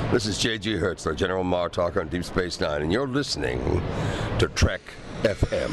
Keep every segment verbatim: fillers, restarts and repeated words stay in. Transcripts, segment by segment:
This is J G Hertzler, General Martok on Deep Space Nine, and you're listening to Trek F M.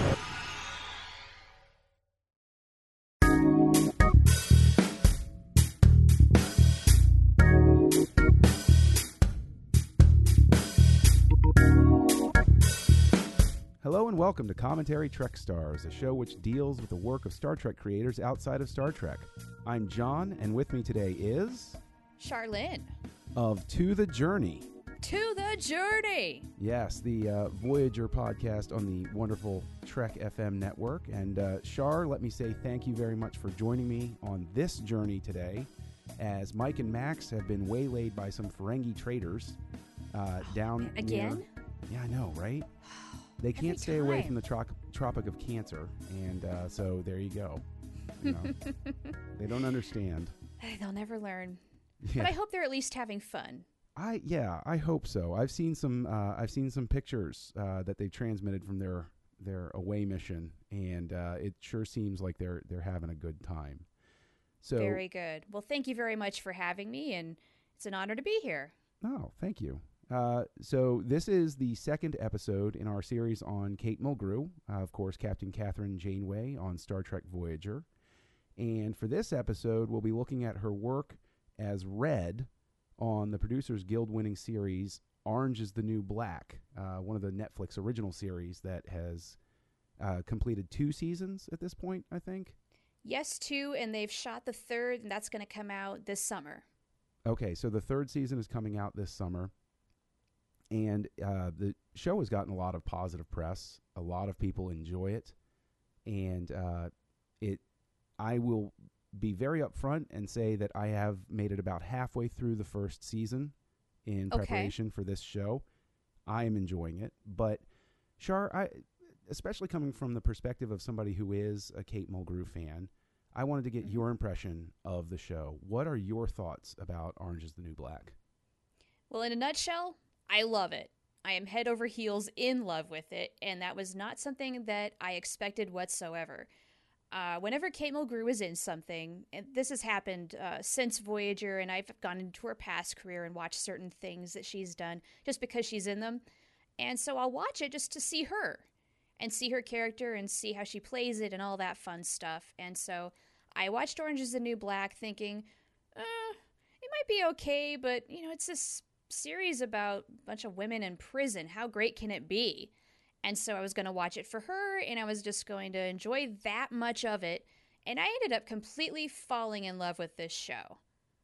Hello and welcome to Commentary Trek Stars, a show which deals with the work of Star Trek creators outside of Star Trek. I'm John, and with me today is... Charlene. Of To the Journey. To the Journey! Yes, the uh, Voyager podcast on the wonderful Trek F M network. And uh, Char, let me say thank you very much for joining me on this journey today, as Mike and Max have been waylaid by some Ferengi traders uh, down Again? near... Yeah, I know, right? They can't Every stay away time. from the tro- Tropic of Cancer, and uh, so there you go. You know, they don't understand. They'll never learn. Yeah. But I hope they're at least having fun. I yeah, I hope so. I've seen some uh, I've seen some pictures uh, that they've transmitted from their their away mission, and uh, it sure seems like they're they're having a good time. So Very good. Well, thank you very much for having me, and it's an honor to be here. Oh, thank you. Uh, so this is the second episode in our series on Kate Mulgrew, uh, of course, Captain Catherine Janeway on Star Trek Voyager. And for this episode, we'll be looking at her work as Red on the Producers Guild winning series Orange is the New Black, uh, one of the Netflix original series that has uh, completed two seasons at this point, I think. Yes, two, and they've shot the third, and that's going to come out this summer. Okay, so the third season is coming out this summer. And uh, the show has gotten a lot of positive press. A lot of people enjoy it. And uh, it, I will be very upfront and say that I have made it about halfway through the first season in Okay. preparation for this show. I am enjoying it. But, Char, I, especially coming from the perspective of somebody who is a Kate Mulgrew fan, I wanted to get Mhm. your impression of the show. What are your thoughts about Orange is the New Black? Well, in a nutshell, I love it. I am head over heels in love with it, and that was not something that I expected whatsoever. Uh, whenever Kate Mulgrew is in something, and this has happened uh, since Voyager, and I've gone into her past career and watched certain things that she's done just because she's in them. And so I'll watch it just to see her and see her character and see how she plays it and all that fun stuff. And so I watched Orange is the New Black thinking, uh, it might be okay, but, you know, it's this series about a bunch of women in prison. How great can it be? And so I was going to watch it for her, and I was just going to enjoy that much of it. And I ended up completely falling in love with this show.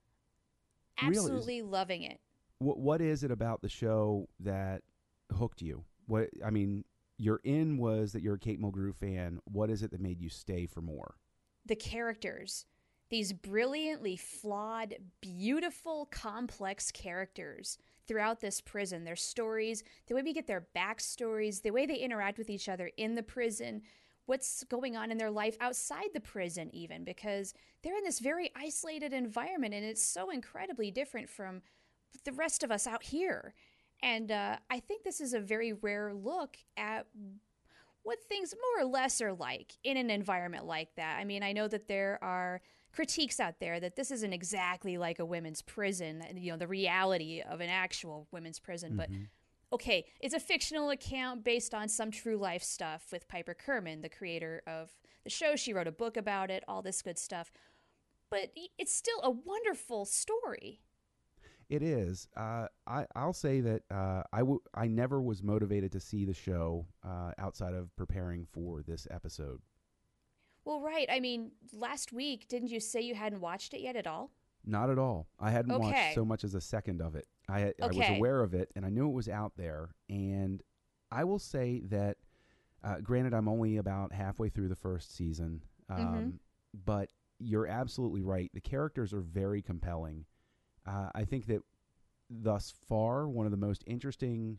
Really? Absolutely loving it. What What is it about the show that hooked you? What I mean, your in was that you're a Kate Mulgrew fan. What is it that made you stay for more? The characters. These brilliantly flawed, beautiful, complex characters throughout this prison. Their stories, the way we get their backstories, the way they interact with each other in the prison, what's going on in their life outside the prison even, because they're in this very isolated environment, and it's so incredibly different from the rest of us out here. And uh, I think this is a very rare look at what things more or less are like in an environment like that. I mean, I know that there are critiques out there that this isn't exactly like a women's prison, you know, the reality of an actual women's prison. But okay, it's a fictional account based on some true life stuff with Piper Kerman, the creator of the show. She wrote a book about it, all this good stuff. But it's still a wonderful story. It is. Uh, I I'll say that uh, I w- I never was motivated to see the show uh, outside of preparing for this episode. Well, right. I mean, last week, didn't you say you hadn't watched it yet at all? Not at all. I hadn't Okay. watched so much as a second of it. I I was Okay. aware of it, and I knew it was out there. And I will say that, uh, granted, I'm only about halfway through the first season, um, Mhm. but you're absolutely right. The characters are very compelling. Uh, I think that thus far, one of the most interesting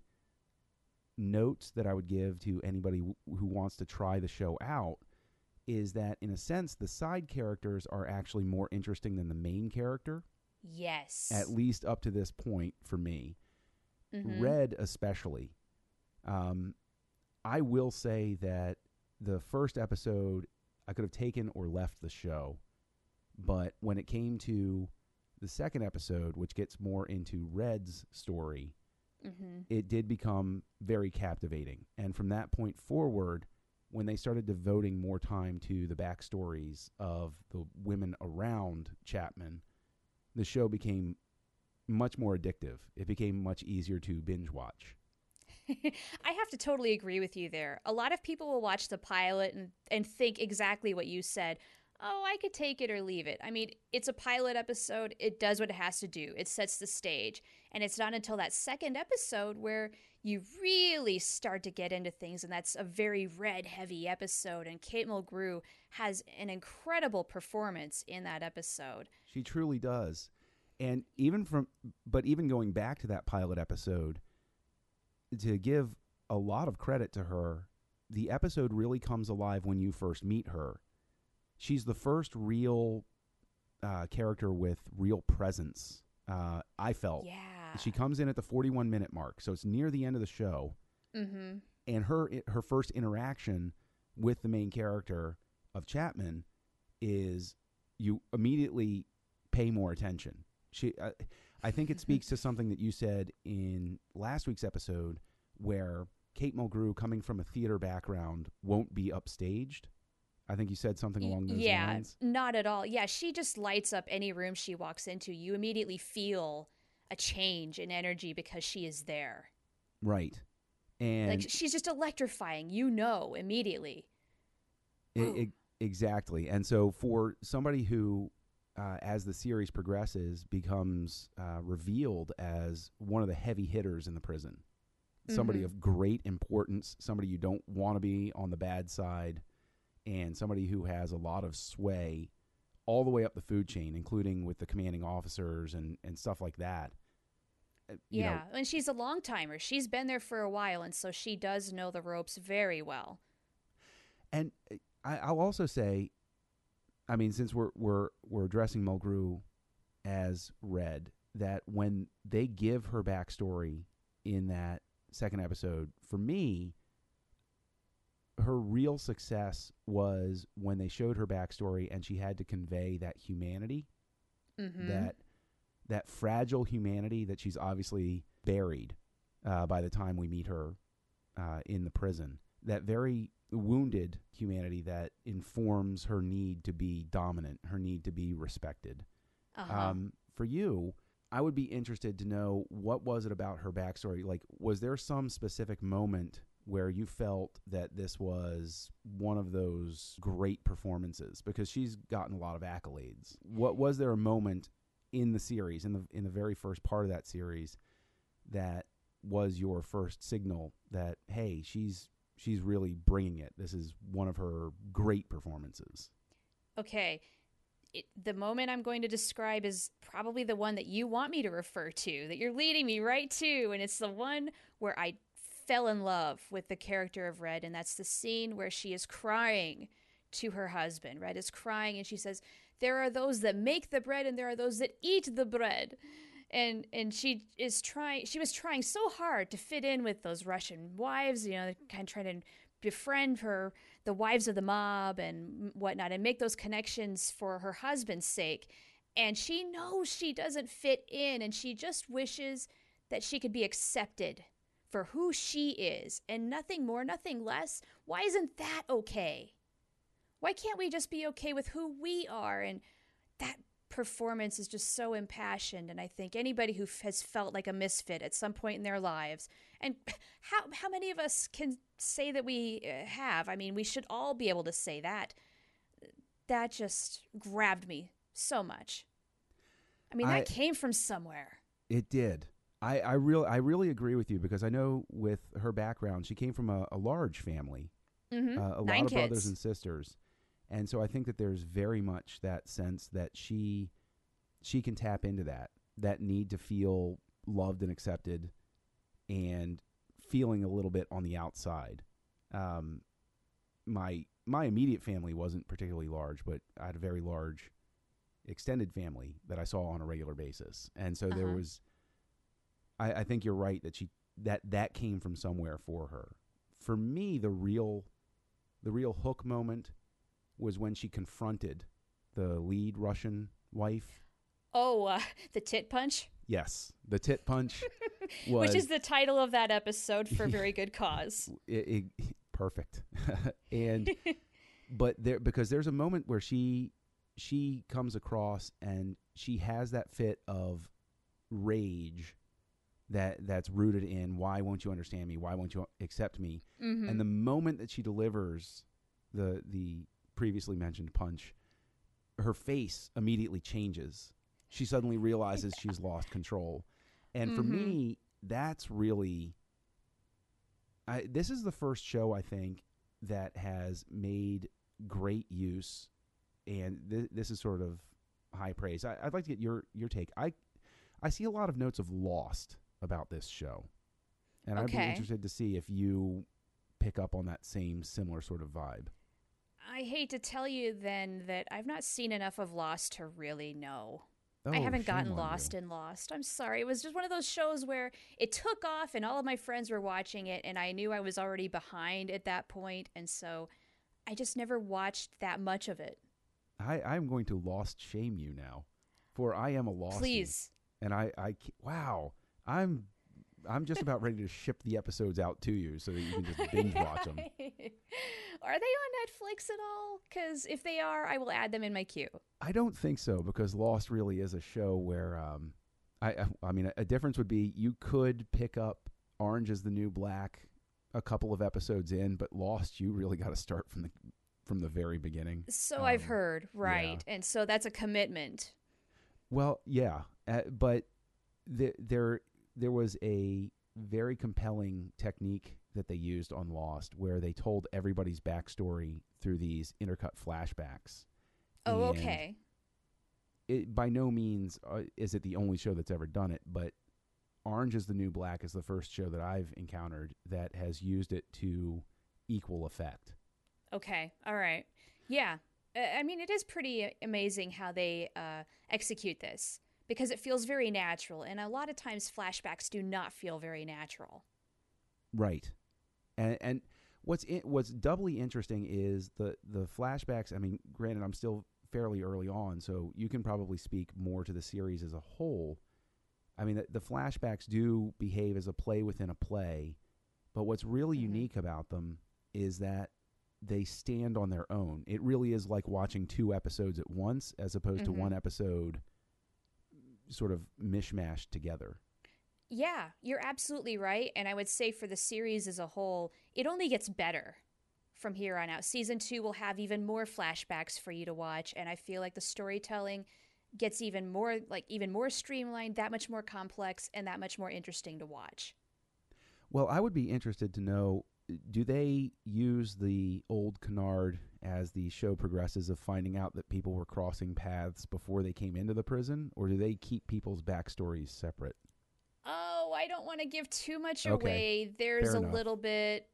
notes that I would give to anybody w- who wants to try the show out is that, in a sense, the side characters are actually more interesting than the main character, Yes. at least up to this point for me. Mhm. Red especially. Um, I will say that the first episode, I could have taken or left the show, but when it came to the second episode, which gets more into Red's story, Mm-hmm. it did become very captivating. And from that point forward, when they started devoting more time to the backstories of the women around Chapman, the show became much more addictive. It became much easier to binge watch. I have to totally agree with you there. A lot of people will watch the pilot and, and think exactly what you said. Oh, I could take it or leave it. I mean, it's a pilot episode. It does what it has to do. It sets the stage. And it's not until that second episode where you really start to get into things. And that's a very Red-heavy episode. And Kate Mulgrew has an incredible performance in that episode. She truly does. And even from, but even going back to that pilot episode, to give a lot of credit to her, the episode really comes alive when you first meet her. She's the first real uh, character with real presence, uh, I felt. Yeah. She comes in at the forty-one minute mark, so it's near the end of the show. Mm-hmm. And her her first interaction with the main character of Chapman is you immediately pay more attention. She, uh, I think it speaks to something that you said in last week's episode, where Kate Mulgrew, coming from a theater background, won't be upstaged. I think you said something along those yeah, lines. Yeah, not at all. Yeah, she just lights up any room she walks into. You immediately feel a change in energy because she is there. Right. And like she's just electrifying, you know, immediately. It, it, exactly. And so for somebody who, uh, as the series progresses, becomes uh, revealed as one of the heavy hitters in the prison, mm-hmm. somebody of great importance, somebody you don't want to be on the bad side, and somebody who has a lot of sway all the way up the food chain, including with the commanding officers and, and stuff like that. You yeah, know, and she's a long timer. She's been there for a while, and so she does know the ropes very well. And I, I'll also say, I mean, since we're we're we're addressing Mulgrew as Red, that when they give her backstory in that second episode, for me, her real success was when they showed her backstory and she had to convey that humanity, mm-hmm. that that fragile humanity that she's obviously buried uh, by the time we meet her uh, in the prison, that very wounded humanity that informs her need to be dominant, her need to be respected. Uh-huh. Um, for you, I would be interested to know, what was it about her backstory? Like, was there some specific moment where you felt that this was one of those great performances? Because she's gotten a lot of accolades. What was there a moment in the series, in the in the very first part of that series, that was your first signal that, hey, she's she's really bringing it? This is one of her great performances. Okay. It, the moment I'm going to describe is probably the one that you want me to refer to, that you're leading me right to, and it's the one where I fell in love with the character of Red, and that's the scene where she is crying to her husband. Red is crying, and she says, "There are those that make the bread, and there are those that eat the bread." And and she is trying. She was trying so hard to fit in with those Russian wives, you know, kind of trying to befriend her, the wives of the mob and whatnot, and make those connections for her husband's sake. And she knows she doesn't fit in, and she just wishes that she could be accepted for who she is, and nothing more, nothing less. Why isn't that okay? Why can't we just be okay with who we are? And that performance is just so impassioned, and I think anybody who f- has felt like a misfit at some point in their lives, and how how many of us can say that we uh, have? I mean, we should all be able to say that. That just grabbed me so much. I mean, that I, came from somewhere. It did. I, I, real, I really agree with you, because I know with her background, she came from a, a large family, Mm-hmm. uh, a Nine lot of kids. brothers and sisters. And so I think that there's very much that sense that she she can tap into that, that need to feel loved and accepted and feeling a little bit on the outside. Um, my my immediate family wasn't particularly large, but I had a very large extended family that I saw on a regular basis. And so uh-huh. there was, I, I think you're right that she that that came from somewhere for her. For me, the real the real hook moment was when she confronted the lead Russian wife. Oh, uh, the tit punch? Yes, the tit punch was... Which is the title of that episode for a very good cause. It, it, perfect. and but there because there's a moment where she she comes across and she has that fit of rage that that's rooted in why won't you understand me? Why won't you accept me? Mm-hmm. And the moment that she delivers the the previously mentioned punch, her face immediately changes. She suddenly realizes she's lost control. And mm-hmm. for me, that's really... I, this is the first show, I think, that has made great use, and th- this is sort of high praise. I, I'd like to get your, your take. I I see a lot of notes of Lost about this show, and okay. I'd be interested to see if you pick up on that same similar sort of vibe. I hate to tell you then that I've not seen enough of Lost to really know. Oh, I haven't gotten lost you. in Lost. I'm sorry. It was just one of those shows where it took off and all of my friends were watching it and I knew I was already behind at that point, and so I just never watched that much of it. I, I'm going to Lost shame you now, for I am a Lostie. Please. And I, I, wow, I'm I'm just about ready to ship the episodes out to you so that you can just binge watch them. Are they on Netflix at all? Because if they are, I will add them in my queue. I don't think so, because Lost really is a show where, um, I, I, I mean, a, a difference would be you could pick up Orange is the New Black a couple of episodes in, but Lost, you really got to start from the from the very beginning. So um, I've heard, right? Yeah. And so that's a commitment. Well, yeah, uh, but the, there there was a very compelling technique that they used on Lost where they told everybody's backstory through these intercut flashbacks. Oh, and okay. It, by no means uh, is it the only show that's ever done it, but Orange is the New Black is the first show that I've encountered that has used it to equal effect. Okay, all right. Yeah, I mean, it is pretty amazing how they uh, execute this, because it feels very natural, and a lot of times flashbacks do not feel very natural. Right. And and what's in, what's doubly interesting is the, the flashbacks. I mean, granted, I'm still fairly early on, so you can probably speak more to the series as a whole. I mean, the, the flashbacks do behave as a play within a play, but what's really mm-hmm. unique about them is that they stand on their own. It really is like watching two episodes at once as opposed mm-hmm. to one episode sort of mishmashed together. Yeah, you're absolutely right. And I would say for the series as a whole, it only gets better from here on out. Season two will have even more flashbacks for you to watch. And I feel like the storytelling gets even more, like even more streamlined, that much more complex, and that much more interesting to watch. Well, I would be interested to know, do they use the old canard as the show progresses of finding out that people were crossing paths before they came into the prison, or do they keep people's backstories separate? Oh, I don't want to give too much okay. away. There's Fair a enough. little bit.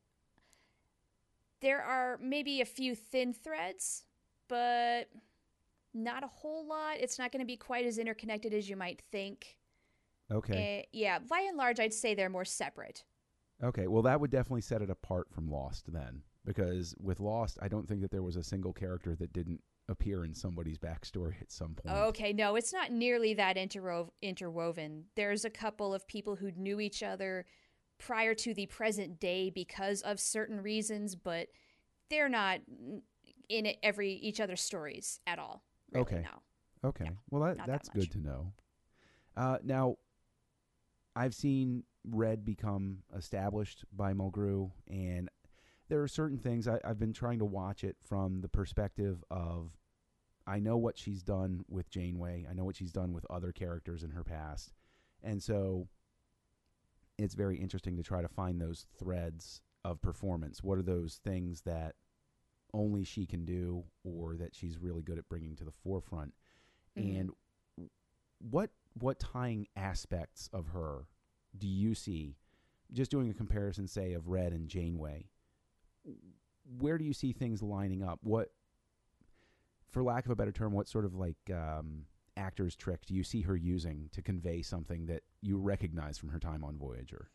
There are maybe a few thin threads, but not a whole lot. It's not going to be quite as interconnected as you might think. Okay. Uh, yeah, by and large, I'd say they're more separate. Okay, well, that would definitely set it apart from Lost then, because with Lost, I don't think that there was a single character that didn't appear in somebody's backstory at some point. Okay, no, it's not nearly that interwo- interwoven. There's a couple of people who knew each other prior to the present day because of certain reasons, but they're not in it every each other's stories at all. Really, okay. No. Okay. No, well, that, that's that much. good to know. Uh, now, I've seen Red become established by Mulgrew, and there are certain things I, I've been trying to watch it from the perspective of, I know what she's done with Janeway. I know what she's done with other characters in her past. And so it's very interesting to try to find those threads of performance. What are those things that only she can do or that she's really good at bringing to the forefront? Mm-hmm. And what what tying aspects of her do you see, just doing a comparison, say, of Red and Janeway, where do you see things lining up? What, for lack of a better term, what sort of like um, actor's trick do you see her using to convey something that you recognize from her time on Voyager?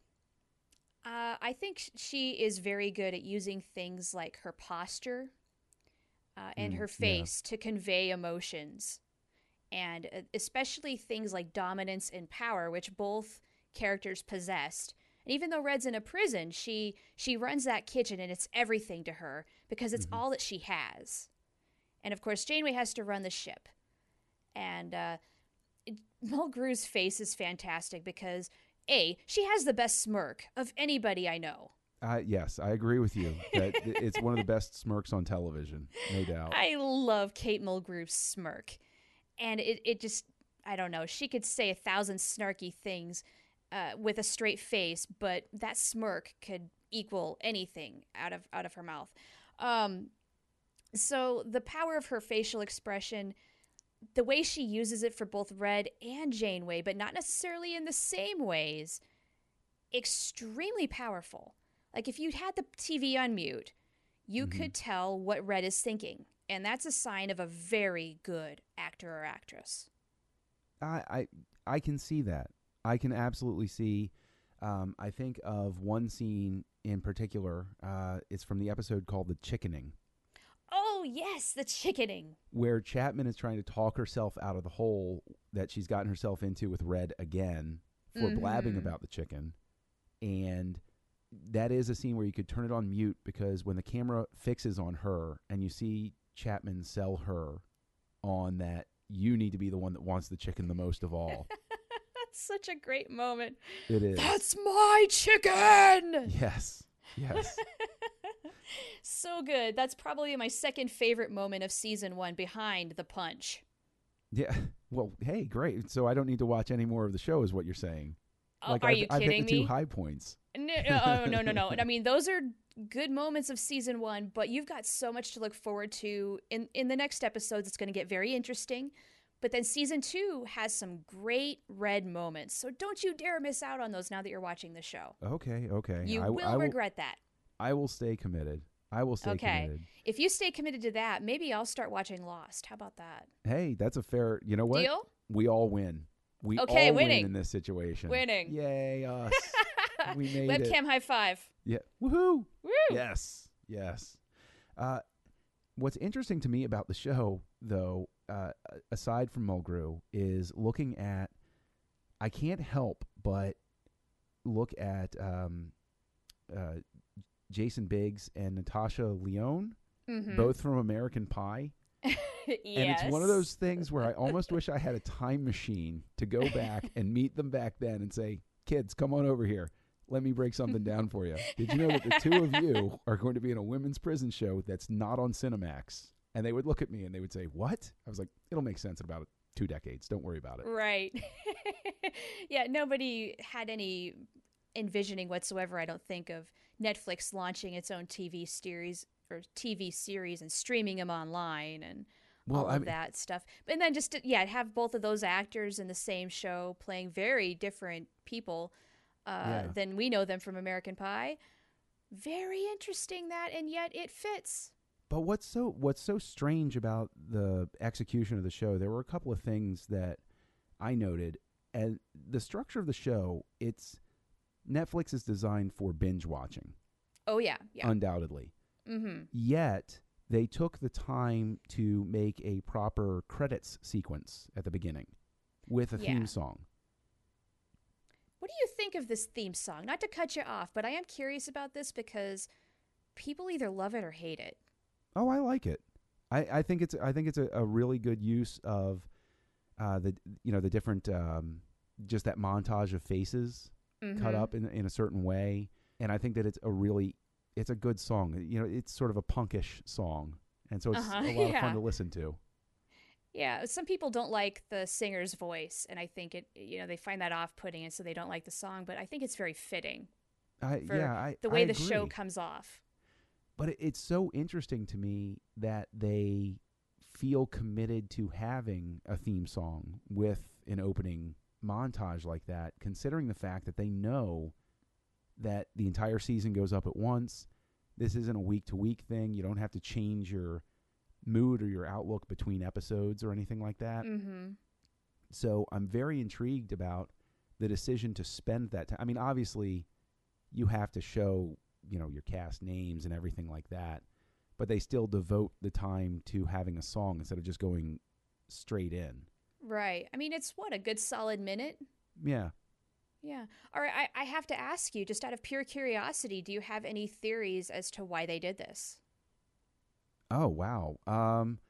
Uh, I think she is very good at using things like her posture uh, and Mm, her face yeah. to convey emotions. and uh, especially things like dominance and power, which both characters possessed. And even though Red's in a prison, she she runs that kitchen, and it's everything to her because it's Mhm. all that she has. And of course, Janeway has to run the ship. And uh, it, Mulgrew's face is fantastic because, A, she has the best smirk of anybody I know. Uh, yes, I agree with you. That it's one of the best smirks on television, no doubt. I love Kate Mulgrew's smirk. And it, it just, I don't know, she could say a thousand snarky things uh, with a straight face, but that smirk could equal anything out of out of her mouth. Um, so the power of her facial expression, the way she uses it for both Red and Janeway, but not necessarily in the same ways, extremely powerful. Like if you had the T V on mute, you Mhm. could tell what Red is thinking. And that's a sign of a very good actor or actress. I, I I can see that. I can absolutely see. Um, I think of one scene in particular. Uh, it's from the episode called "The Chickening," Oh, yes, the chickening. where Chapman is trying to talk herself out of the hole that she's gotten herself into with Red again for blabbing Mhm. about the chicken. And that is a scene where you could turn it on mute because when the camera fixes on her and you see Chapman sell her on that, you need to be the one that wants the chicken the most of all. That's such a great moment. It is. That's my chicken! Yes. Yes. So good. That's probably my second favorite moment of season one behind the punch. Yeah. Well, hey, great. So I don't need to watch any more of the show, is what you're saying. Oh, Like are I've, you I've kidding hit the me? two high points. No, no, no, no, no. I mean, those are good moments of season one, but you've got so much to look forward to in in the next episodes. It's going to get very interesting. But then season two has some great Red moments, so don't you dare miss out on those now that you're watching the show. Okay. Okay. You I, will I will, regret that. I will stay committed. I will stay Okay. committed. If you stay committed to that, maybe I'll start watching Lost. How about that? Hey, that's a fair. You know what? Deal? We all win. We Okay, all winning. win in this situation. Winning. Yay, us. We made it. Webcam high five. Yeah. Woohoo. Woo! Yes. Yes. Uh, what's interesting to me about the show, though, uh, aside from Mulgrew, is looking at. I can't help but look at um, uh, Jason Biggs and Natasha Lyonne, Mm-hmm. both from American Pie. yes. And it's one of those things where I almost wish I had a time machine to go back and meet them back then and say, kids, come on over here. Let me break something down for you. Did you know that the two of you are going to be in a women's prison show that's not on Cinemax? And they would look at me and they would say, what? I was like, it'll make sense in about two decades. Don't worry about it. Right. Yeah, nobody had any envisioning whatsoever, I don't think, of Netflix launching its own T V series or T V series and streaming them online and Well, all I of mean- that stuff. And then just, to, yeah, have both of those actors in the same show playing very different people uh, Yeah. than we know them from American Pie. Very interesting that, and yet it fits. But what's so what's so strange about the execution of the show? There were a couple of things that I noted, and the structure of the show. It's Netflix is designed for binge watching, Oh, yeah, yeah. undoubtedly. Mm-hmm. Yet they took the time to make a proper credits sequence at the beginning with a Yeah. theme song. What do you think of this theme song? Not to cut you off, but I am curious about this because people either love it or hate it. Oh, I like it. I, I think it's I think it's a, a really good use of uh, the you know the different um, just that montage of faces Mm-hmm. cut up in in a certain way, and I think that it's a really it's a good song. You know, it's sort of a punkish song, and so it's Uh-huh, a lot of yeah. fun to listen to. Yeah, some people don't like the singer's voice, and I think it, you know, they find that off-putting, and so they don't like the song. But I think it's very fitting I, for yeah, I, the way I the show agree. comes off. But it, it's so interesting to me that they feel committed to having a theme song with an opening montage like that, considering the fact that they know that the entire season goes up at once. This isn't a week-to-week thing. You don't have to change your mood or your outlook between episodes or anything like that. Mm-hmm. So I'm very intrigued about the decision to spend that time. I mean, obviously, you have to show, you know, your cast names and everything like that, but they still devote the time to having a song instead of just going straight in. Right. I mean, it's what, a good solid minute? Yeah. Yeah. All right. I, I have to ask you, just out of pure curiosity, do you have any theories as to why they did this? Oh, wow. Um,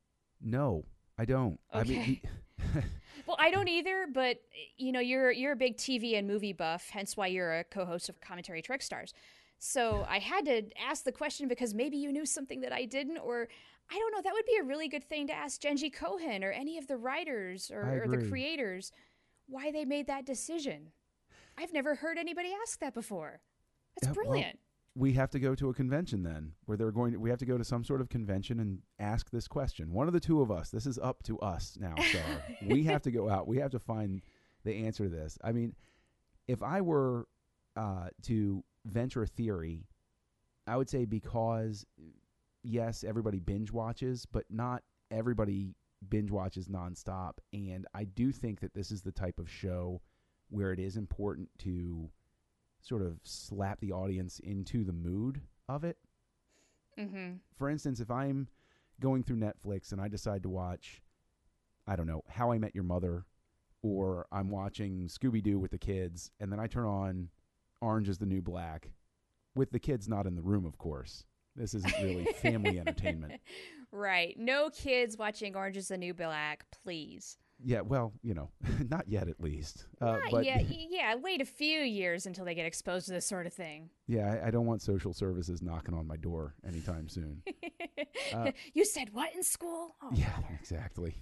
no, I don't. Okay. I mean, the- Well, I don't either, but you know, you're you're a big T V and movie buff, hence why you're a co-host of Commentary Trek Stars. So I had to ask the question because maybe you knew something that I didn't, or I don't know. That would be a really good thing to ask Genji Cohen or any of the writers I or, or the agree. creators why they made that decision. I've never heard anybody ask that before. That's Yeah, well, brilliant. we have to go to a convention then, where they're going to, we have to go to some sort of convention and ask this question. One of the two of us, this is up to us now, Char. We have to go out. We have to find the answer to this. I mean, if I were uh, to venture a theory, I would say because, yes, everybody binge watches, but not everybody binge watches nonstop. And I do think that this is the type of show where it is important to sort of slap the audience into the mood of it. Mm-hmm. For instance, if I'm going through Netflix and I decide to watch, I don't know, How I Met Your Mother, or I'm watching Scooby-Doo with the kids, and then I turn on Orange is the New Black, with the kids not in the room, of course. This isn't really family entertainment. Right. No kids watching Orange is the New Black, please. Yeah, well, you know, not yet at least. Uh, Not but yet. Yeah, wait a few years until they get exposed to this sort of thing. yeah, I, I don't want social services knocking on my door anytime soon. Uh, You said what in school? Oh, yeah, brother. exactly.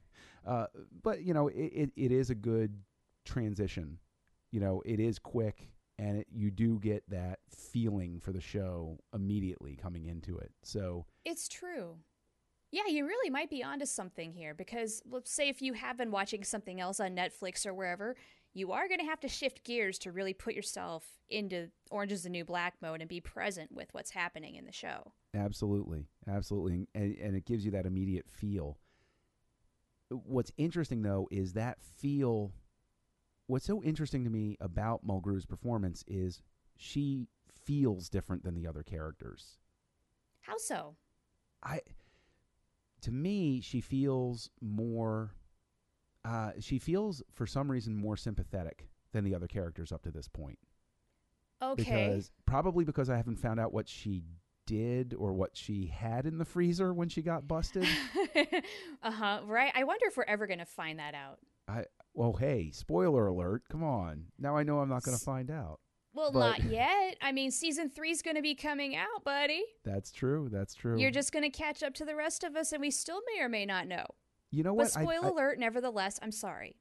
Uh, but, you know, it, it, it is a good transition. You know, it is quick, and it, you do get that feeling for the show immediately coming into it. So, It's true. Yeah, you really might be onto something here because let's say if you have been watching something else on Netflix or wherever, you are going to have to shift gears to really put yourself into Orange is the New Black mode and be present with what's happening in the show. absolutely, absolutely. And, and it gives you that immediate feel. What's interesting, though, is that feel. What's so interesting to me about Mulgrew's performance is she feels different than the other characters. How so? I, to me, she feels more. Uh, she feels, for some reason, more sympathetic than the other characters up to this point. Okay. Because probably because I haven't found out what she did or what she had in the freezer when she got busted. uh-huh, right? I wonder if we're ever going to find that out. I well, hey, spoiler alert! Come on, now I know I'm not going to find out. Well, But- not yet. I mean, season three's going to be coming out, buddy. That's true. That's true. You're just going to catch up to the rest of us, and we still may or may not know. you know But what? spoiler I, alert, nevertheless, I'm sorry.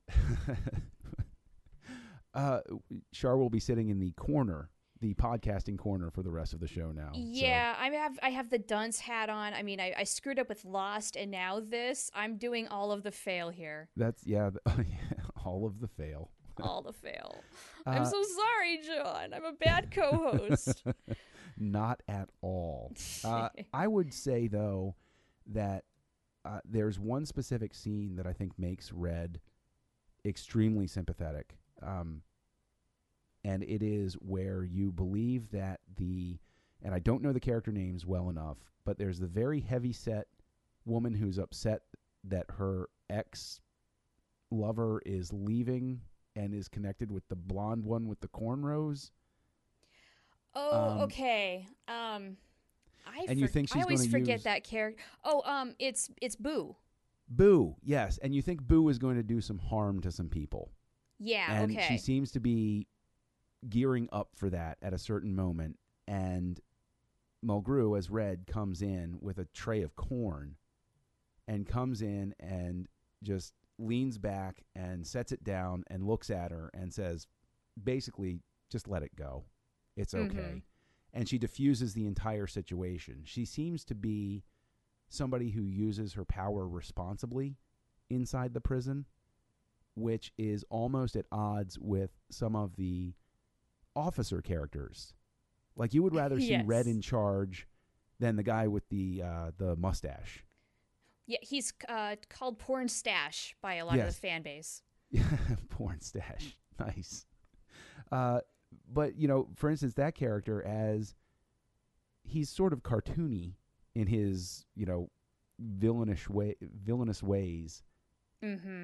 I, uh, Char will be sitting in the corner, the podcasting corner, for the rest of the show now. so- Yeah, I have I have the dunce hat on. I mean, I, I screwed up with Lost, and now this. I'm doing all of the fail here. that's yeah, th- all of the fail. All the fail. I'm Uh, so sorry, John. I'm a bad co-host. Not at all. Uh, I would say, though, that uh, there's one specific scene that I think makes Red extremely sympathetic. Um, and it is where you believe that the, and I don't know the character names well enough, but there's the very heavy-set woman who's upset that her ex-lover is leaving and is connected with the blonde one with the cornrows. Oh, Um, okay. Um, I and you think I she's always gonna forget use- that character. Oh, um, it's it's Boo. Boo, yes. And you think Boo is going to do some harm to some people. Yeah. and okay. she seems to be gearing up for that at a certain moment. And Mulgrew, as Red, comes in with a tray of corn and comes in and just leans back and sets it down and looks at her and says, basically, just let it go. It's okay. Mhm. And she diffuses the entire situation. She seems to be somebody who uses her power responsibly inside the prison, which is almost at odds with some of the officer characters. Like, you would rather see Yes. Red in charge than the guy with the uh, the mustache. Yeah, he's uh, called Porn Stash by a lot Yes. of the fan base. Porn stash. Nice. Uh, but, you know, for instance, that character, as he's sort of cartoony in his, you know, villainish way, villainous ways. Mm-hmm.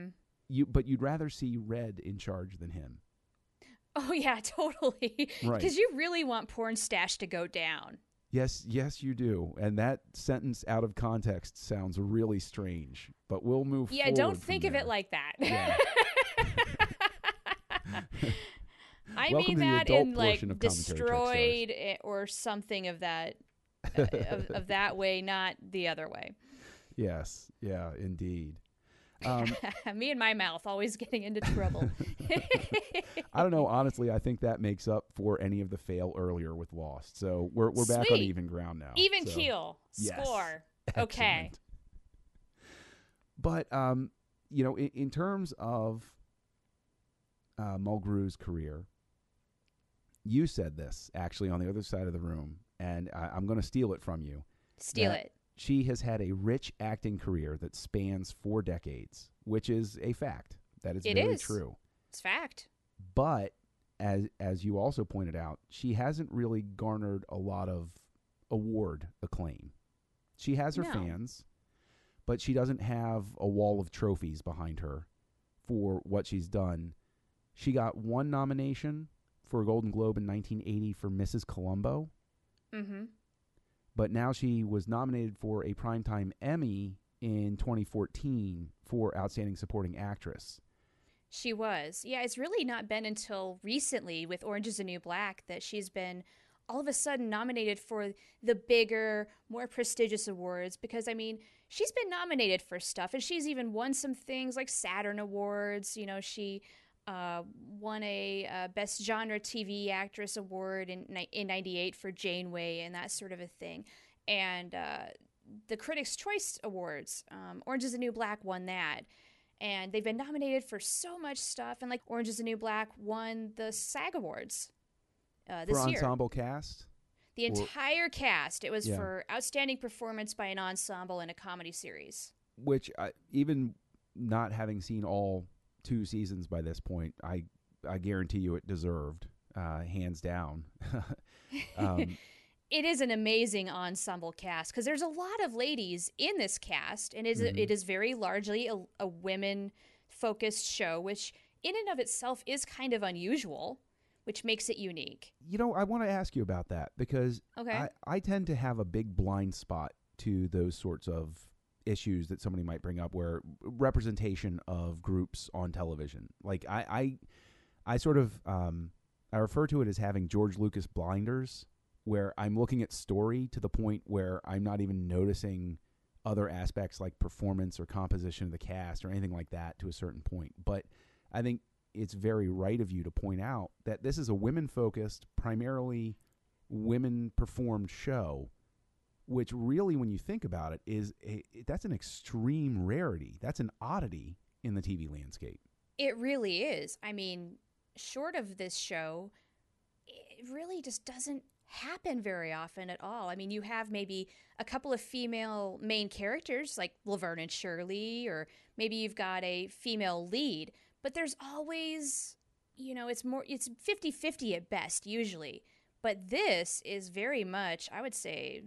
you but you'd rather see Red in charge than him. Oh, yeah, totally. Right. Because you really want Porn Stash to go down. Yes, yes, you do. And that sentence out of context sounds really strange, but we'll move Yeah, forward don't from think of there. it like that. Yeah. I Welcome mean to the that adult in like portion of Commentary Track destroyed eh, or something of that uh, of, of that way, not the other way. Yes, yeah, indeed. Um, Me and my mouth always getting into trouble. I don't know. Honestly, I think that makes up for any of the fail earlier with Lost. So we're we're back on Sweet. even ground now. Even so. keel. Yes. Score. Okay. Excellent. But um, you know, in, in terms of uh, Mulgrew's career, you said this actually on the other side of the room, and I, I'm going to steal it from you. Steal that it. She has had a rich acting career that spans four decades, which is a fact. That is It very is. true. It's fact. But as as you also pointed out, she hasn't really garnered a lot of award acclaim. She has her No. fans, but she doesn't have a wall of trophies behind her for what she's done. She got one nomination for a Golden Globe in nineteen eighty for Missus Columbo, Mm-hmm. but now she was nominated for a Primetime Emmy in twenty fourteen for Outstanding Supporting Actress. She was. Yeah, it's really not been until recently with Orange is the New Black that she's been all of a sudden nominated for the bigger, more prestigious awards because, I mean, she's been nominated for stuff and she's even won some things like Saturn Awards. You know, she uh, won a uh, Best Genre T V Actress Award in ni- in ninety-eight for Janeway and that sort of a thing. And uh, the Critics' Choice Awards, um, Orange is the New Black won that. And they've been nominated for so much stuff. And like Orange is the New Black won the SAG Awards uh, this for year. ensemble cast? The or- entire cast. It was Yeah. for outstanding performance by an ensemble in a comedy series. Which, I, even not having seen all two seasons by this point, I I guarantee you it deserved, uh, hands down. um, It is an amazing ensemble cast because there's a lot of ladies in this cast, and it is, Mhm. it is very largely a, a women-focused show, which in and of itself is kind of unusual, which makes it unique. you know, I want to ask you about that because Okay. I, I tend to have a big blind spot to those sorts of issues that somebody might bring up where representation of groups on television. Like I I, I sort of um, I refer to it as having George Lucas blinders, where I'm looking at story to the point where I'm not even noticing other aspects like performance or composition of the cast or anything like that to a certain point. But I think it's very right of you to point out that this is a women-focused, primarily women-performed show, which really, when you think about it, is a, that's an extreme rarity. That's an oddity in the T V landscape. It really is. I mean, short of this show, it really just doesn't happen very often at all. I mean, you have maybe a couple of female main characters like Laverne and Shirley, or maybe you've got a female lead, but there's always, you know, it's more, it's fifty-fifty at best usually. But this is very much, I would say,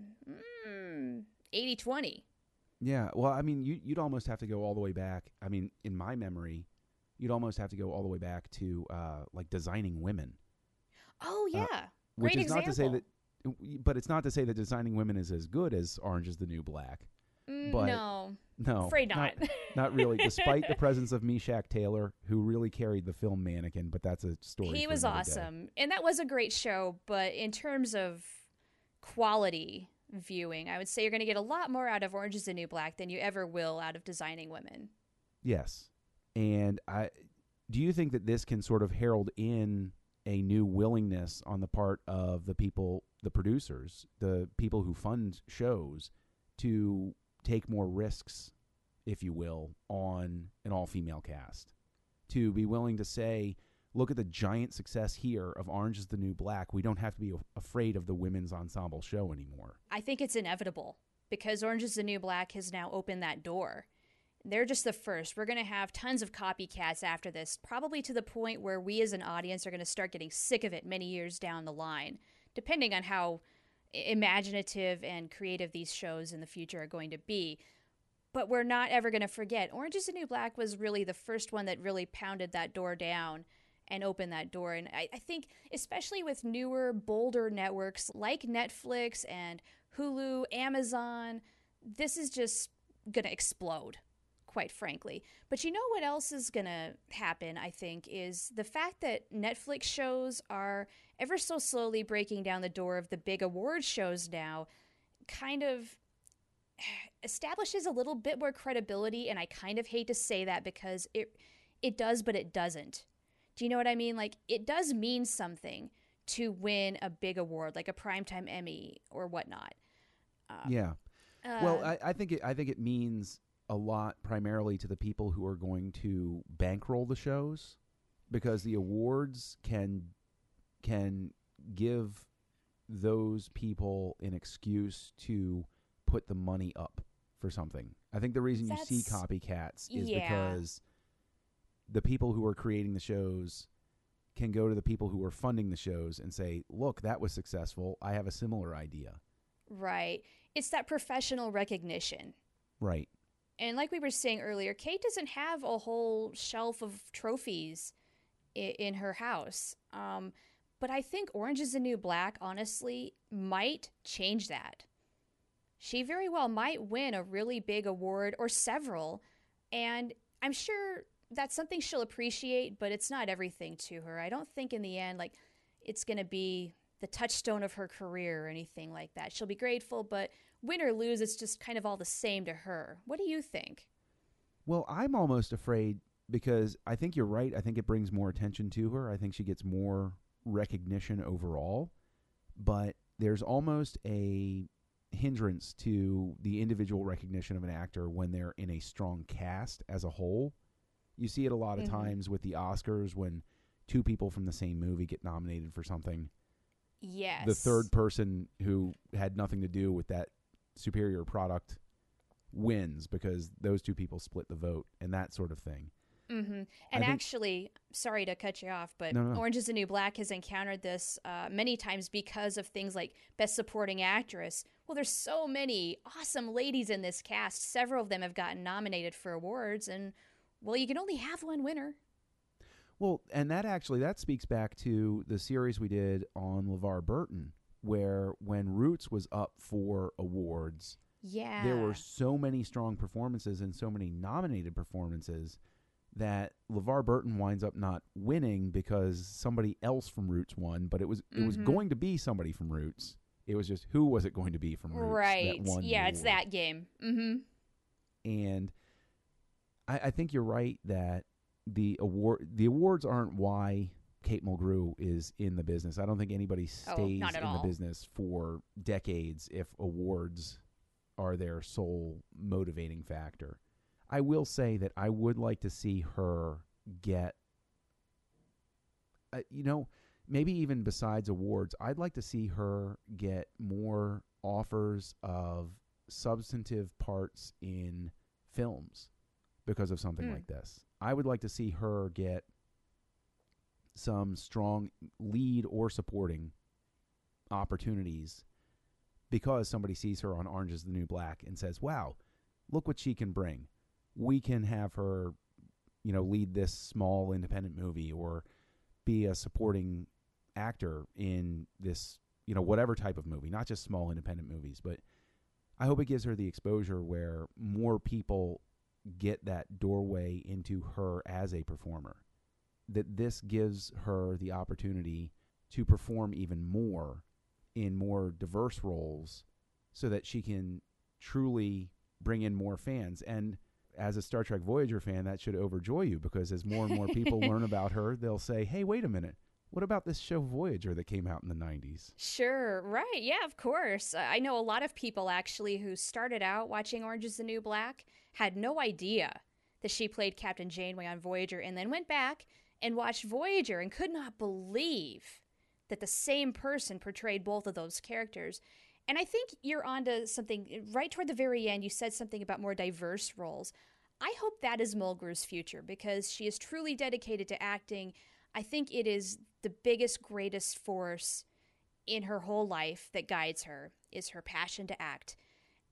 mm, eighty twenty. Yeah, well, I mean, you, you'd almost have to go all the way back. I mean, in my memory, you'd almost have to go all the way back to uh, like Designing Women. Oh, yeah. Uh, Which Great is example. not to say that, but it's not to say that Designing Women is as good as Orange is the New Black. Mm, but- no, No, afraid not. Not, not really. Despite the presence of Meshack Taylor, who really carried the film Mannequin, but that's a story. He for was another day. awesome. And that was a great show. But in terms of quality viewing, I would say you're going to get a lot more out of Orange is the New Black than you ever will out of Designing Women. Yes, and I do you think that this can sort of herald in a new willingness on the part of the people, the producers, the people who fund shows, to take more risks, if you will, on an all-female cast, to be willing to say, look at the giant success here of Orange is the New Black. We don't have to be a- afraid of the women's ensemble show anymore. I think it's inevitable because Orange is the New Black has now opened that door. They're just the first. We're going to have tons of copycats after this, probably to the point where we as an audience are going to start getting sick of it many years down the line, depending on how imaginative and creative these shows in the future are going to be. but we're not ever going to forget. Orange is the New Black was really the first one that really pounded that door down and opened that door. And I, I think, especially with newer, bolder networks like Netflix and Hulu, Amazon, this is just going to explode, quite frankly. But you know what else is going to happen, I think, is the fact that Netflix shows are ever so slowly breaking down the door of the big award shows now, kind of establishes a little bit more credibility. And I kind of hate to say that because it it does, but it doesn't. Do you know what I mean? Like, it does mean something to win a big award, like a Primetime Emmy or whatnot. Um, yeah. uh, Well, I, I think it, I think it means a lot primarily to the people who are going to bankroll the shows, because the awards can can give those people an excuse to put the money up for something. I think the reason you see That's- copycats is yeah. because the people who are creating the shows can go to the people who are funding the shows and say, look, that was successful. I have a similar idea. Right. It's that professional recognition. Right. And like we were saying earlier, Kate doesn't have a whole shelf of trophies i- in her house. Um, but I think Orange is the New Black, honestly, might change that. She very well might win a really big award or several. And I'm sure that's something she'll appreciate, but it's not everything to her. I don't think in the end, like, it's going to be the touchstone of her career or anything like that. She'll be grateful, but win or lose, it's just kind of all the same to her. What do you think? Well, I'm almost afraid, because I think you're right. I think it brings more attention to her. I think she gets more recognition overall. But there's almost a hindrance to the individual recognition of an actor when they're in a strong cast as a whole. You see it a lot of Mm-hmm. times with the Oscars when two people from the same movie get nominated for something. Yes. The third person who had nothing to do with that superior product wins because those two people split the vote and that sort of thing. Mm-hmm. I And think- actually, sorry to cut you off, but No, no. Orange is the New Black has encountered this uh, many times because of things like Best Supporting Actress. Well, there's so many awesome ladies in this cast. Several of them have gotten nominated for awards, and, well, you can only have one winner. Well, and that actually, that speaks back to the series we did on LeVar Burton, where when Roots was up for awards, Yeah. there were so many strong performances and so many nominated performances that LeVar Burton winds up not winning because somebody else from Roots won, but it was it was Mhm. going to be somebody from Roots. It was just who was it going to be from Roots Right. that won the Yeah, it's award. that game. Mm-hmm. And I, I think you're right that the award the awards aren't why Kate Mulgrew is in the business. I don't think anybody Oh, stays not at in all. the business for decades if awards are their sole motivating factor. I will say that I would like to see her get, uh, you know, maybe even besides awards, I'd like to see her get more offers of substantive parts in films because of something Hmm. like this. I would like to see her get some strong lead or supporting opportunities because somebody sees her on Orange is the New Black and says, wow, look what she can bring. We can have her, you know, lead this small independent movie or be a supporting actor in this, you know, whatever type of movie, not just small independent movies. But I hope it gives her the exposure where more people get that doorway into her as a performer, that this gives her the opportunity to perform even more in more diverse roles so that she can truly bring in more fans. And as a Star Trek Voyager fan, that should overjoy you because as more and more people learn about her, they'll say, hey, wait a minute. What about this show Voyager that came out in the nineties? Sure, right. Yeah, of course. Uh, I know a lot of people actually who started out watching Orange is the New Black had no idea that she played Captain Janeway on Voyager and then went back and watched Voyager and could not believe that the same person portrayed both of those characters. And I think you're onto something right toward the very end. You said something about more diverse roles. I hope that is Mulgrew's future because she is truly dedicated to acting. I think it is the biggest, greatest force in her whole life that guides her is her passion to act.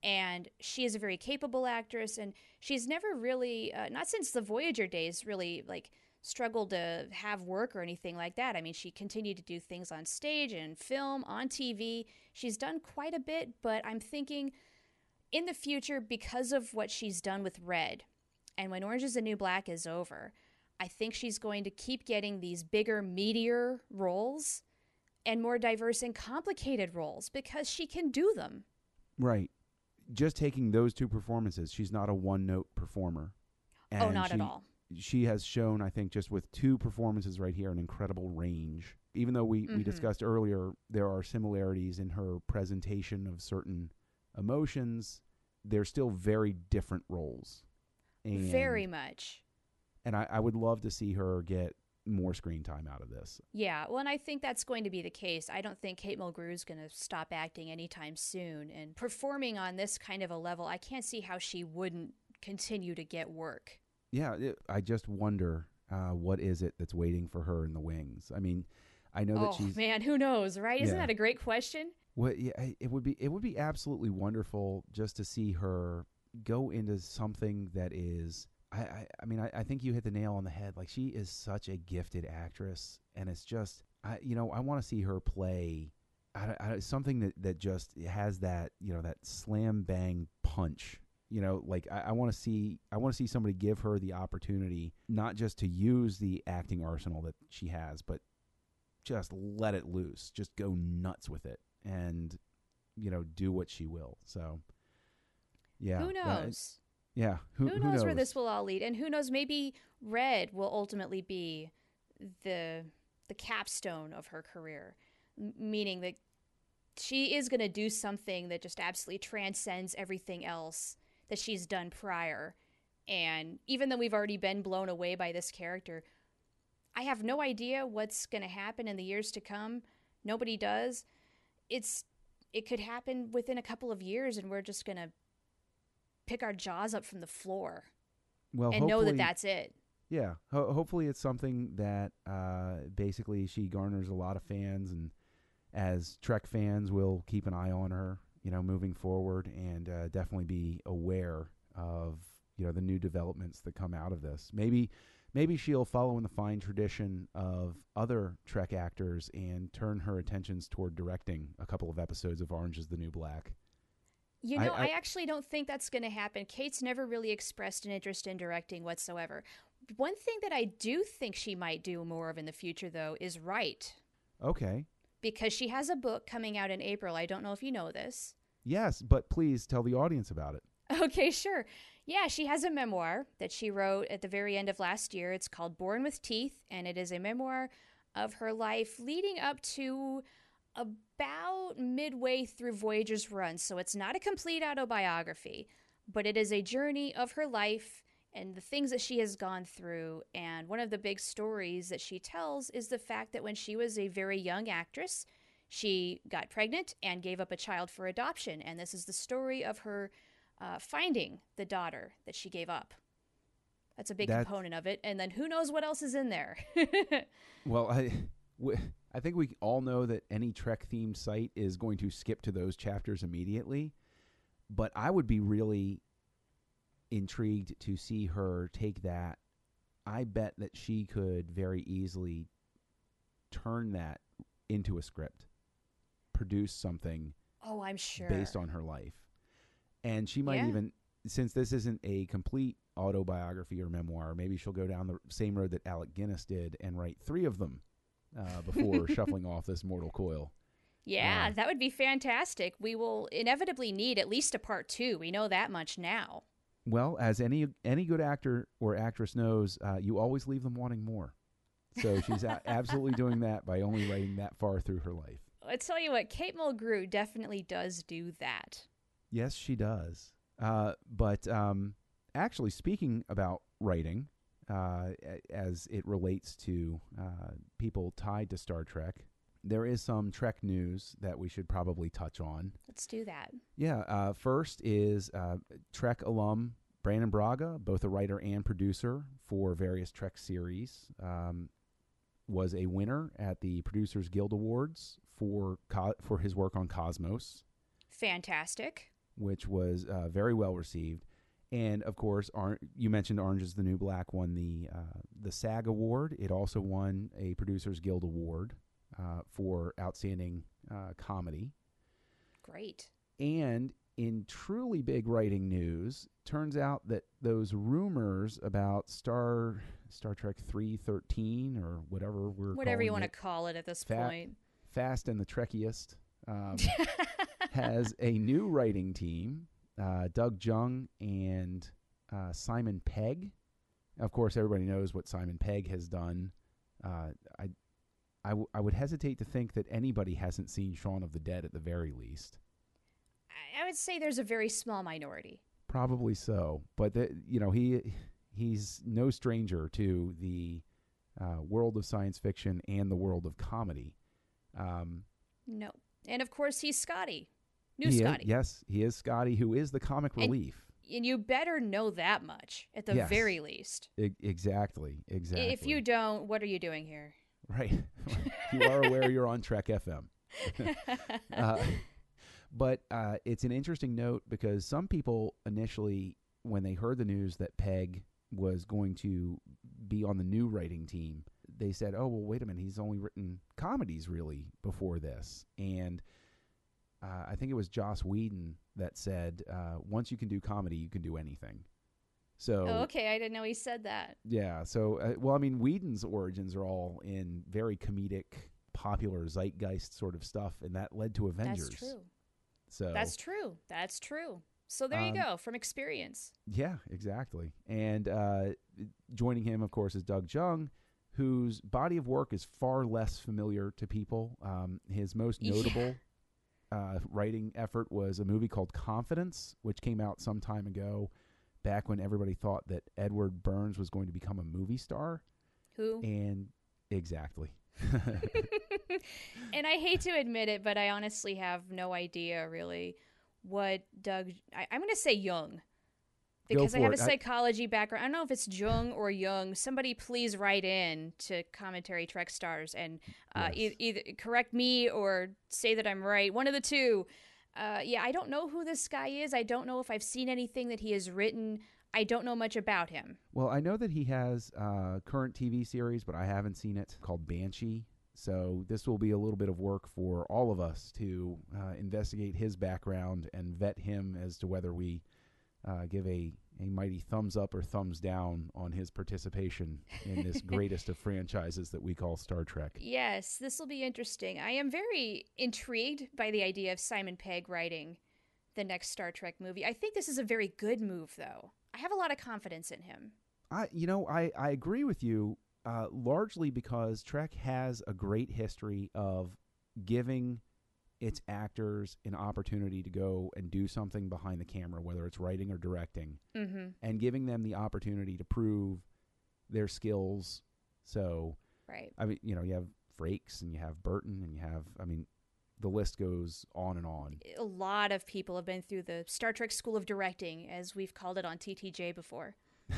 And she is a very capable actress, and she's never really, uh, not since the Voyager days, really like struggled to have work or anything like that. I mean, she continued to do things on stage and film, on T V. She's done quite a bit, but I'm thinking in the future, because of what she's done with Red, and when Orange is the New Black is over, I think she's going to keep getting these bigger, meatier roles and more diverse and complicated roles because she can do them. Right. Just taking those two performances, she's not a one-note performer. And oh, not she, at all. She has shown, I think, just with two performances right here, an incredible range. Even though we, mm-hmm. we discussed earlier, there are similarities in her presentation of certain emotions, they're still very different roles. And, very much. And I, I would love to see her get more screen time out of this. Yeah, well, and I think that's going to be the case. I don't think Kate Mulgrew is going to stop acting anytime soon. And performing on this kind of a level, I can't see how she wouldn't continue to get work. Yeah, it, I just wonder uh, what is it that's waiting for her in the wings. I mean, I know oh, that she's... Oh, man, who knows, right? Isn't yeah. that a great question? Well, yeah, it would be it would be absolutely wonderful just to see her go into something that is... I, I, I mean, I, I think you hit the nail on the head. Like, she is such a gifted actress, and it's just, I, you know, I want to see her play I, I, something that, that just has that, you know, that slam bang punch. You know, like I, I want to see, I want to see somebody give her the opportunity, not just to use the acting arsenal that she has, but just let it loose, just go nuts with it, and you know, do what she will. So, yeah, who knows? Yeah, who, who, who knows, knows where this will all lead, and who knows? Maybe Red will ultimately be the the capstone of her career, M- meaning that she is going to do something that just absolutely transcends everything else that she's done prior. And even though we've already been blown away by this character, I have no idea what's going to happen in the years to come. Nobody does. It's it could happen within a couple of years, and we're just going to pick our jaws up from the floor well, and know that that's it. Yeah. Ho- hopefully it's something that uh, basically she garners a lot of fans, and as Trek fans, we'll keep an eye on her, you know, moving forward, and uh, definitely be aware of, you know, the new developments that come out of this. Maybe maybe she'll follow in the fine tradition of other Trek actors and turn her attentions toward directing a couple of episodes of Orange is the New Black. You know, I, I, I actually don't think that's going to happen. Kate's never really expressed an interest in directing whatsoever. One thing that I do think she might do more of in the future, though, is write. Okay. Because she has a book coming out in April. I don't know if you know this. Yes, but please tell the audience about it. Okay, sure. Yeah, she has a memoir that she wrote at the very end of last year. It's called Born with Teeth, and it is a memoir of her life leading up to about midway through Voyager's run. So it's not a complete autobiography, but it is a journey of her life and the things that she has gone through. And one of the big stories that she tells is the fact that when she was a very young actress, she got pregnant and gave up a child for adoption. And this is the story of her uh, finding the daughter that she gave up. That's a big That's... component of it. And then who knows what else is in there. Well, I... W- I think we all know that any Trek-themed site is going to skip to those chapters immediately, but I would be really intrigued to see her take that. I bet that she could very easily turn that into a script, produce something oh, I'm sure. based on her life. And she might yeah. even, since this isn't a complete autobiography or memoir, maybe she'll go down the same road that Alec Guinness did and write three of them. Uh, before shuffling off this mortal coil. Yeah, um, that would be fantastic. We will inevitably need at least a part two. We know that much now. Well, as any any good actor or actress knows, uh, you always leave them wanting more. So she's a- absolutely doing that by only writing that far through her life. I tell you what, Kate Mulgrew definitely does do that. Yes, she does. Uh, but um, actually, speaking about writing, Uh, as it relates to uh, people tied to Star Trek, there is some Trek news that we should probably touch on. Let's do that. Yeah. Uh, first is uh, Trek alum Brannon Braga, both a writer and producer for various Trek series, um, was a winner at the Producers Guild Awards for co- for his work on Cosmos. Fantastic. which was uh, very well received. And of course, Ar- you mentioned Orange is the New Black won the uh, the SAG Award. It also won a Producers Guild Award uh, for outstanding uh, comedy. Great. And in truly big writing news, turns out that those rumors about Star Star Trek three thirteen or whatever we're whatever you want to call it at this Fa- point, Fast and the Trekkiest um, has a new writing team. Uh, Doug Jung and uh, Simon Pegg. Of course, everybody knows what Simon Pegg has done. Uh, I, I, w- I would hesitate to think that anybody hasn't seen Shaun of the Dead at the very least. I would say there's a very small minority. Probably so, but the, you know he he's no stranger to the uh, world of science fiction and the world of comedy. Um, no, and of course he's Scotty. New he Scotty. Is, yes, he is Scotty, who is the comic and, relief. And you better know that much, at the yes. very least. I- exactly, exactly. If you don't, what are you doing here? Right. You are aware you're on Trek F M. uh, but uh, it's an interesting note because some people initially, when they heard the news that Pegg was going to be on the new writing team, they said, oh, well, wait a minute, he's only written comedies really before this. And Uh, I think it was Joss Whedon that said, uh, once you can do comedy, you can do anything. So, oh, okay. I didn't know he said that. Yeah. So, uh, well, I mean, Whedon's origins are all in very comedic, popular zeitgeist sort of stuff, and that led to Avengers. That's true. So That's true. That's true. So there um, you go, from experience. Yeah, exactly. And uh, joining him, of course, is Doug Jung, whose body of work is far less familiar to people. Um, his most notable... Yeah. Uh, writing effort was a movie called Confidence, which came out some time ago, back when everybody thought that Edward Burns was going to become a movie star. Who? And exactly. And I hate to admit it, but I honestly have no idea really what Doug. I, I'm going to say Jung. Because I have it. a psychology I, background. I don't know if it's Jung or Jung. Somebody please write in to Commentary Trek Stars and uh, yes. e- either correct me or say that I'm right. One of the two. Uh, yeah, I don't know who this guy is. I don't know if I've seen anything that he has written. I don't know much about him. Well, I know that he has a current T V series, but I haven't seen it, called Banshee. So this will be a little bit of work for all of us to uh, investigate his background and vet him as to whether we uh, give a a mighty thumbs up or thumbs down on his participation in this greatest of franchises that we call Star Trek. Yes, this will be interesting. I am very intrigued by the idea of Simon Pegg writing the next Star Trek movie. I think this is a very good move, though. I have a lot of confidence in him. I, you know, I, I agree with you, uh, largely because Trek has a great history of giving its actors an opportunity to go and do something behind the camera, whether it's writing or directing, mm-hmm. and giving them the opportunity to prove their skills. So, right. I mean, you know, you have Frakes and you have Burton and you have, I mean, the list goes on and on. A lot of people have been through the Star Trek School of Directing, as we've called it on T T J before.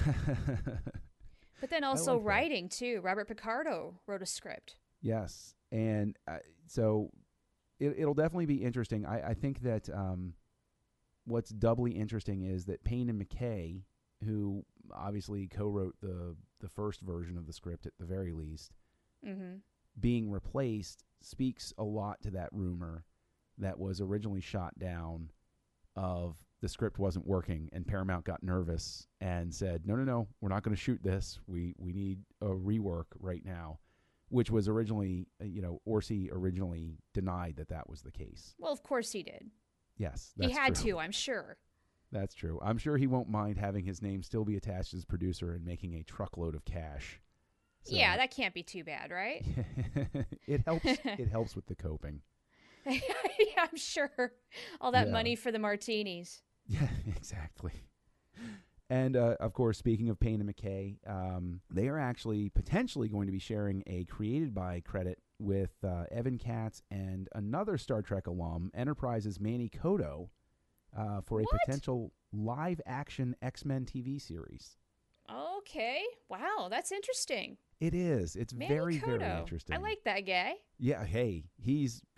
But then also like writing, too. Robert Picardo wrote a script. Yes. And uh, so it, it'll definitely be interesting. I, I think that um, what's doubly interesting is that Payne and McKay, who obviously co-wrote the, the first version of the script at the very least, mm-hmm. being replaced speaks a lot to that rumor that was originally shot down of the script wasn't working, and Paramount got nervous and said, no, no, no, we're not going to shoot this. We we need a rework right now, which was originally, you know, Orci originally denied that that was the case. Well, of course he did. Yes, that's He had true. to, I'm sure. That's true. I'm sure he won't mind having his name still be attached as producer and making a truckload of cash. So, yeah, that can't be too bad, right? it helps. It helps with the coping. Yeah, I'm sure. All that Yeah. money for the martinis. Yeah, exactly. And, uh, of course, speaking of Payne and McKay, um, they are actually potentially going to be sharing a created by credit with uh, Evan Katz and another Star Trek alum, Enterprise's Manny Coto, uh, for a What? potential live-action X-Men T V series. Okay. Wow, that's interesting. It is. It's Manny very, Coto. very interesting. I like that guy. Yeah, hey, he's he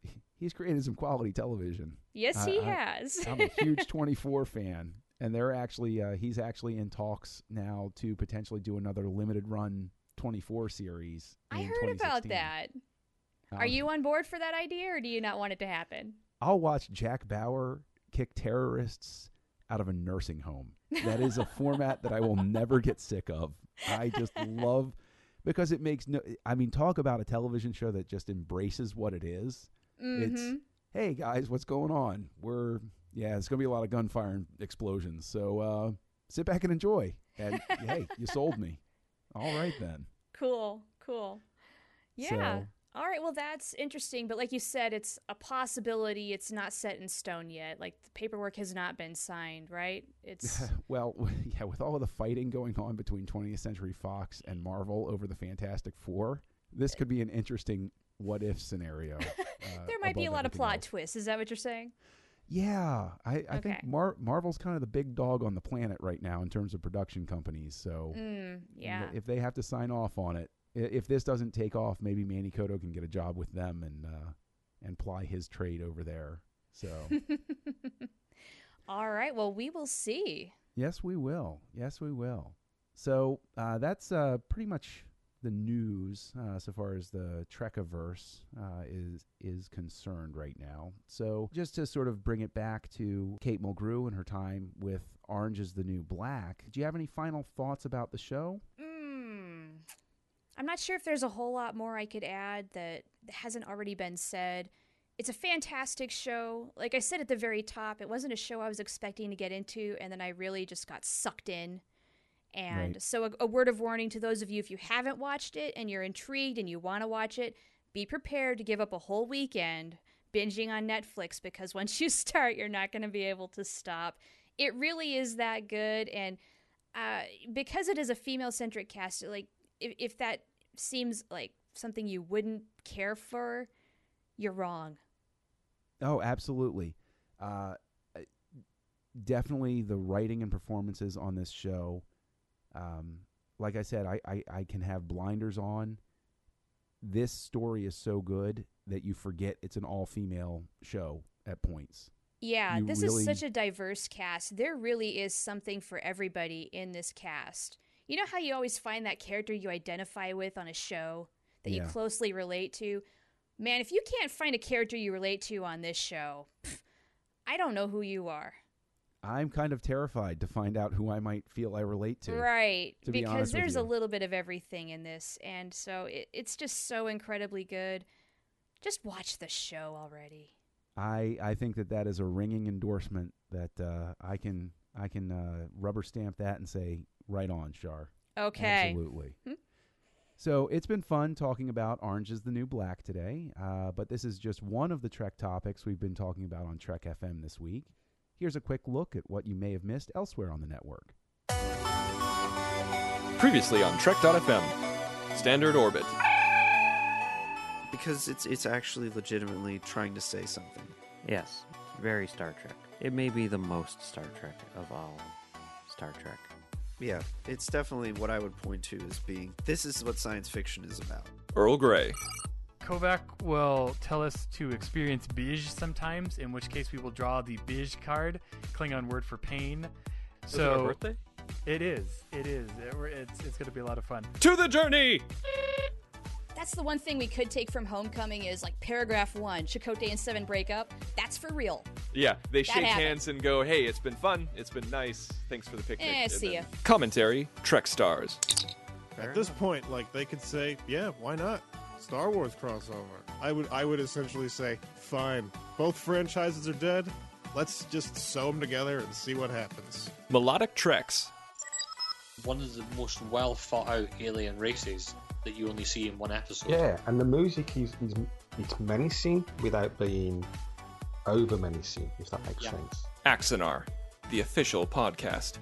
he's created some quality television. Yes, uh, he I, has. I'm a huge twenty-four fan, and they're actually uh, he's actually in talks now to potentially do another limited run twenty-four series. I in heard about twenty sixteen. that. Um, Are you on board for that idea, or do you not want it to happen? I'll watch Jack Bauer kick terrorists out of a nursing home. That is a format that I will never get sick of. I just love, because it makes no, I mean, talk about a television show that just embraces what it is. Mm-hmm. It's, hey guys, what's going on? We're, yeah, it's going to be a lot of gunfire and explosions. So uh, sit back and enjoy. And hey, you sold me. All right then. Cool, cool. Yeah. So, All right, well, that's interesting. But like you said, it's a possibility. It's not set in stone yet. Like, the paperwork has not been signed, right? It's well, yeah, with all of the fighting going on between twentieth Century Fox and Marvel over the Fantastic Four, this could be an interesting what-if scenario. Uh, there might be a above lot of everything plot else. twists. Is that what you're saying? Yeah, I, I think Okay. Mar- Marvel's kind of the big dog on the planet right now in terms of production companies. So Mm, yeah. if they have to sign off on it, i- if this doesn't take off, maybe Manny Cotto can get a job with them and uh, and ply his trade over there. So All right, well, we will see. yes, we will. Yes, we will. So uh, that's uh, pretty much the news uh, so far as the Trekiverse uh, is is concerned right now. So just to sort of bring it back to Kate Mulgrew and her time with Orange is the New Black, do you have any final thoughts about the show? Mm, I'm not sure if there's a whole lot more I could add that hasn't already been said. It's a fantastic show. Like I said at the very top, it wasn't a show I was expecting to get into, and then I really just got sucked in. And Right. so a, a word of warning to those of you, if you haven't watched it and you're intrigued and you want to watch it, be prepared to give up a whole weekend binging on Netflix, because once you start, you're not going to be able to stop. It really is that good. And uh, because it is a female-centric cast, like if, if that seems like something you wouldn't care for, you're wrong. Oh, absolutely. Uh, definitely the writing and performances on this show. Um, like I said, I, I, I can have blinders on. This story is so good that you forget it's an all-female show at points. Yeah, You this really- is such a diverse cast. There really is something for everybody in this cast. You know how you always find that character you identify with on a show that you Yeah. closely relate to? Man, if you can't find a character you relate to on this show, pff, I don't know who you are. I'm kind of terrified to find out who I might feel I relate to. Right, to be because honest with there's a you. little bit of everything in this, and so it, it's just so incredibly good. Just watch the show already. I, I think that that is a ringing endorsement that uh, I can I can uh, rubber stamp that and say, right on, Shar. Okay. Absolutely. Hmm. So it's been fun talking about Orange is the New Black today, uh, but this is just one of the Trek topics we've been talking about on Trek F M this week. Here's a quick look at what you may have missed elsewhere on the network. Previously on Trek dot F M, Standard Orbit. Because it's it's actually legitimately trying to say something. Yes, very Star Trek. It may be the most Star Trek of all Star Trek. Yeah, it's definitely what I would point to as being, this is what science fiction is about. Earl Grey. Kovac will tell us to experience Bij sometimes, in which case we will draw the Bij card, Klingon word for pain. Is So it our birthday? it is, it is. It- it's it's going to be a lot of fun. To the journey! That's the one thing we could take from Homecoming is like paragraph one, Chakotay and Seven break up. That's for real. Yeah, they That shake happened. hands and go, hey, it's been fun. It's been nice. Thanks for the picnic. Eh, And see ya. then Commentary, Trek Stars. At this point, like they could say, yeah, why not? Star Wars crossover. I would I would essentially say, fine. Both franchises are dead. Let's just sew them together and see what happens. Melodic Treks. One of the most well thought out alien races that you only see in one episode. Yeah, and the music is, is it's menacing without being over menacing, if that makes Yeah. sense. Axanar, the official podcast.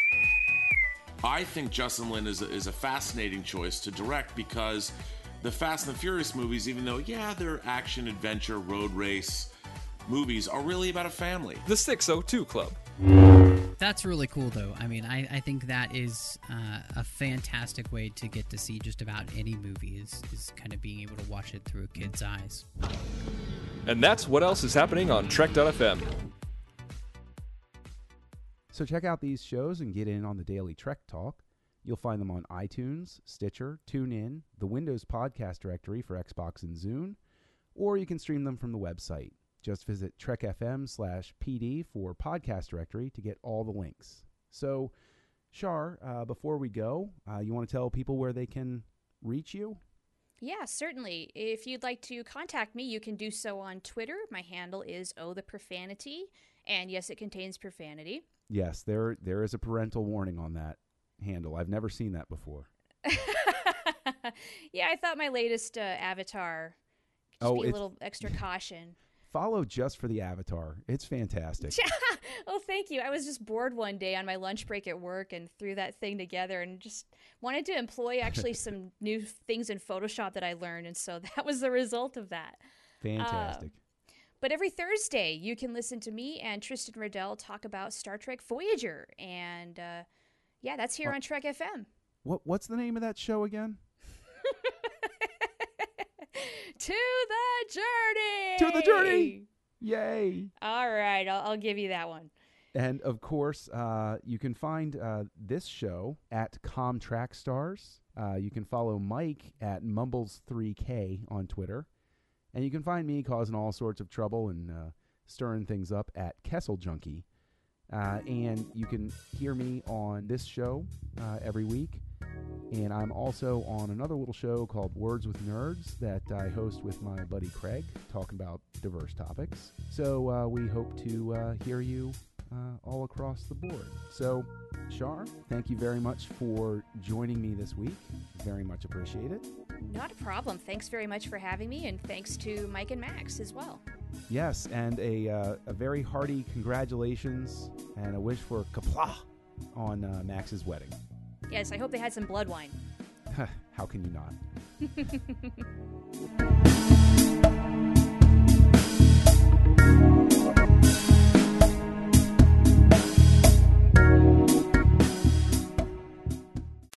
I think Justin Lin is a, is a fascinating choice to direct because the Fast and the Furious movies, even though, yeah, they're action, adventure, road race movies, are really about a family. The six oh two Club. That's really cool, though. I mean, I, I think that is uh, a fantastic way to get to see just about any movie is, is kind of being able to watch it through a kid's eyes. And that's what else is happening on Trek dot f m. So check out these shows and get in on the daily Trek Talk. You'll find them on iTunes, Stitcher, TuneIn, the Windows Podcast Directory for Xbox and Zune, or you can stream them from the website. Just visit trek.fm slash PD for Podcast Directory to get all the links. So, Shar, uh, before we go, uh, you want to tell people where they can reach you? Yeah, certainly. If you'd like to contact me, you can do so on Twitter. My handle is Oh the Profanity, and yes, it contains profanity. Yes, there there is a parental warning on that handle. I've never seen that before. Yeah, I thought my latest uh, avatar should Oh, be a it's- little extra caution. Follow just for the avatar. It's fantastic. Oh, thank you. I was just bored one day on my lunch break at work and threw that thing together and just wanted to employ actually some new things in Photoshop that I learned, and so that was the result of that. Fantastic. Uh, but every Thursday, you can listen to me and Tristan Riddell talk about Star Trek Voyager, and uh, yeah, that's here Oh. on Trek F M. What What's the name of that show again? To the journey! To the journey! Yay! All right, I'll, I'll give you that one. And of course, uh, you can find uh, this show at Comtrack Stars. Uh, you can follow Mike at Mumbles three K on Twitter. And you can find me causing all sorts of trouble and uh, stirring things up at Kessel Junkie. Uh, and you can hear me on this show uh, every week. And I'm also on another little show called Words with Nerds that I host with my buddy Craig, talking about diverse topics. So uh, we hope to uh, hear you uh, all across the board. So, Shar, thank you very much for joining me this week. Very much appreciate it. Not a problem. Thanks very much for having me, and thanks to Mike and Max as well. Yes, and a, uh, a very hearty congratulations and a wish for kapla on uh, Max's wedding. Yes, I hope they had some blood wine. How can you not?